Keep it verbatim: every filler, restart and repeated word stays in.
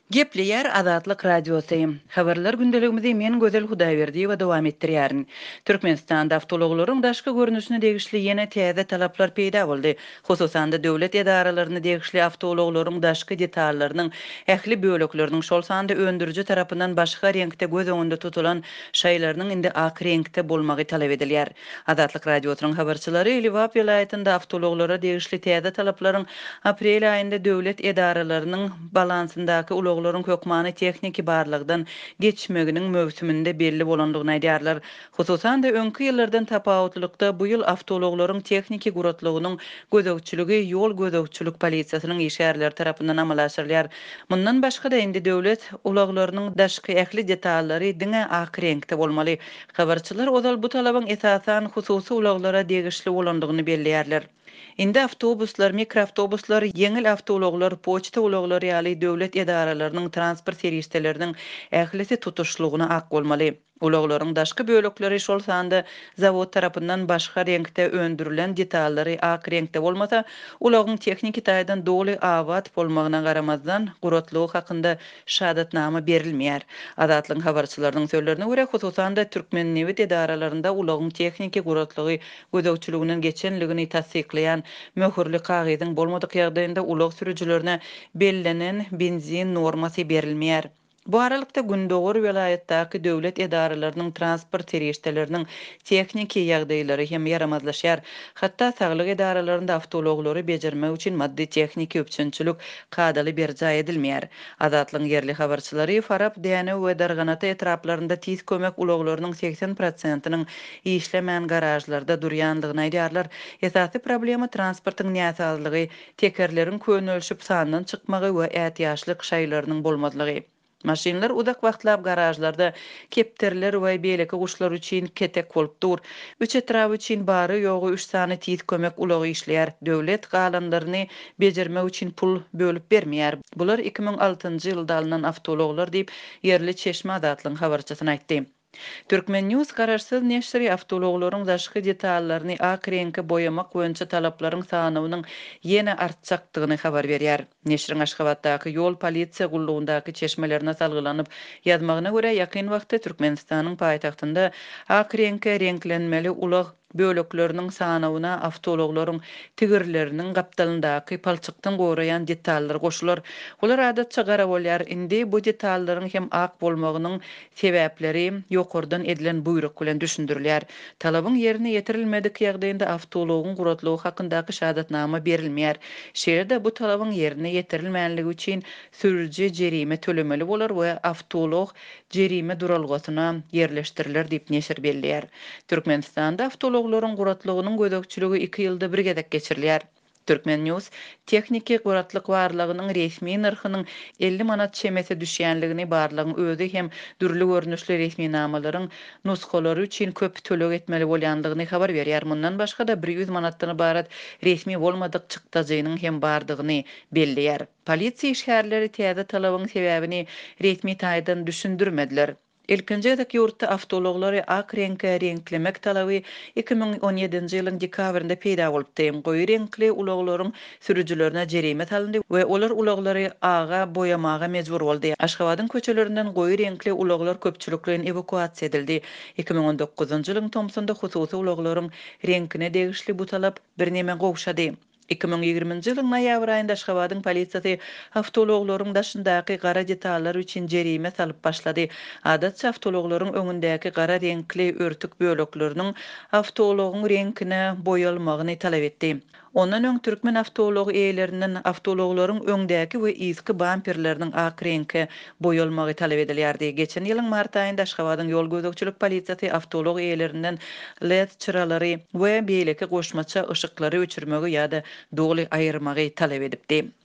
Gepli yer Azatlyk Radiosyym. Habarlar gündeligimizi men Gözel Hudaýberdi we dowam etdirýärin. Türkmenistanda awtologlaryň daşky görnüşine degişli ýene täze talaplar peýda boldy. Hususan da döwlet edaralaryny degişli awtologlaryň daşky detallarynyň ähli bölekleriniň şol sanda öndürüji tarapyndan başga reňkde göz öňünde tutulan şaýlarynyň indi ak reňkde bolmagy talap edilýär. Azatlyk Radiosynyň habarçylary Liwap vilayatynda awtologlara degişli täze talaplaryň aprel aýynda döwlet edaralarynyň balansyndaky ulaglaryň hökmany texniki barlygdan geçmeginiň mövsüminde belli bolandygyny aýdýarlar. Hususan da öňkü ýyllardan tapawutlykda bu ýyl awtologlaryň texniki guratlygynyň gözegçiligi ýol gözegçilik polisiýasynyň işgärleri tarapyndan amal aşyrylýar. Mundan başga da indi döwlet ulaglarynyň daşky ähli detallary diňe ak reňkde bolmaly. Habarçylar ozal bu talabyň esasan hususy ulaglara degişli bolandygyny belliýärler. Indi awtobuslar, mikroawtobuslar, yeňil awtologlar, poçta ulaglary ýaly döwlet edaralarynyň transport serwisleriniň ählisi tutuşlugyna ak bolmaly. Ulaglaryň daşky bölekleri şol sanda zawod tarapyndan başga reňkde öndürilen detallary ak reňkde bolmasa, ulagyň texniki taýdan doly awat bolmagyna garamazdan guratlygy hakynda şahatnama berilmeýär. Azatlyň habarçylarynyň sözlerine görä, hususan da Türkmen Newit edaralarynda ulagyň texniki guratlygy gözegçiliginden geçenligini tasdikleýän möhürli kagyzyň bolmadyk ýagdaýynda ulag sürüjilerine bellenen benzin normasy berilmeýär. Bu aralykda Gündöwer vilayatdaky döwlet edaralarynyň transport serwisleriniň texniki ýagdaýlary hem yaramazlaşýar. Hatda saglyk edaralarynda awtologlary bejermek üçin maddi texniki öpçünçilik kadaly berja edilmeýär. Azatlyň yerli habarçylary Farab Däne we Darganaty etraplarynda tiz kömek ulaglarynyň seksen prosentynyň işlemän garajlarda durýandygyny aýdýarlar. Esasy problema transportyň näsazlygy, tekerleriň könölşüp sandan çykmagy we ätýaşlyk şaýlarynyň bolmadylygy. Maşinler uzak wagtlap garajlarda kepterler we beýleki guşlar üçin ketek bolup dur. Üç etrap üçin bary ýogy üç sany tiz kömek ulagy işleýär. Döwlet galanlaryny bejermek üçin pul bölüp bermeýär. Bular iki ming altynjy ýylda alynan awtologlar diýip yerli Çeşme adatlyň habarçysyna aýtdy. Türkmen News garaşsyz neşri awtologlaryň daşky detallaryny ak reňke boyamak boýunça talaplaryň sanynyň ýene artjakdygyny habar berýär. Neşriň Aşgabatdaky ýol polisiýa gullugyndaky çeşmelerine salgylanyp ýazmagyna görä, ýakyn wagtda Türkmenistanyň paýtagtynda ak reňke reňklenmeli ulag bölekleriniň sanawyna awtologlaryň tigirleriniň gapdalyndaky palçykdan goraýan detallar goşular. Ular adatça gara bolýar. Indi bu detallaryň hem ak bolmagynyň sebäpleri ýokurdan edilen buyruk bilen düşündirilýär. Talabyň ýerine ýetirilmedik ýagdaýynda awtologyň guratlygy hakyndaky şahatnama berilmeýär. Şeýerde bu talabyň ýerine ýetirilmänligi üçin sürüji jerime tölemeli bolar we awtolog jerime duralgasyna ýerleşdiriler diýip neşir belliýär. Türkmenistanda awtologlaryň guratlygynyň gözegçiligi iki ýylda bir gezek geçirilýär. Türkmen News texniki guratlyk barlygynyň resmi narhynyň elli manat çemese düşýänligini barlygyň özü hem dürli görnüşli resmi namalaryň nuskalary üçin köp töleg etmeli bolýandygyny habar berýär. Mundan başga da bir ýüz manatdan ibarat resmi bolmadyk çykdagynyň hem bardygyny belliýär. Polisiýa işgärleri täze talabyň sebäbini resmi taýdan düşündirmediler. Ilkinji ýaky ýurtda awtologlary ak reňke reňklemek talaby iki ming on ýedinji ýylyň dekabrynda peýda bolupdy. Goýy reňkli ulaglaryň sürüjilerine jerime salyndy we olar ulaglary aga boýamaga mejbur boldy. Aşgabatyň köçelerinden goýy reňkli ulaglar köpçüliklen evakuasiýa edildi. iki ming on dokuzunjy ýylyň Tomsonda hususy ulaglaryň reňkine degişli bu talap birneme gowşady. iki ming ýygrimiňji ýylyň noýabr aýynda Aşgabatyň polisiýasy awtologlaryň daşyndaky gara detallar üçin jerime salyp başlady. Adatça awtologlaryň öňündäki gara reňkli örtük bölekleriniň awtologyň reňkine boýalmagyny talap etdi. Ondan öň türkmen awtolog eýlerinden awtologlaryň öňdäki we iski bamperleriniň ak reňke boýalmagy talap edilýärdi. Geçen ýylyň mart aýynda Aşgabatyň ýol gözegçilik polisiýasy awtolog eýlerinden L E D çyralary we beýleki goşmaça ışıklary öçürmegi ýa-da dogly aýyrmagy talap edipdi.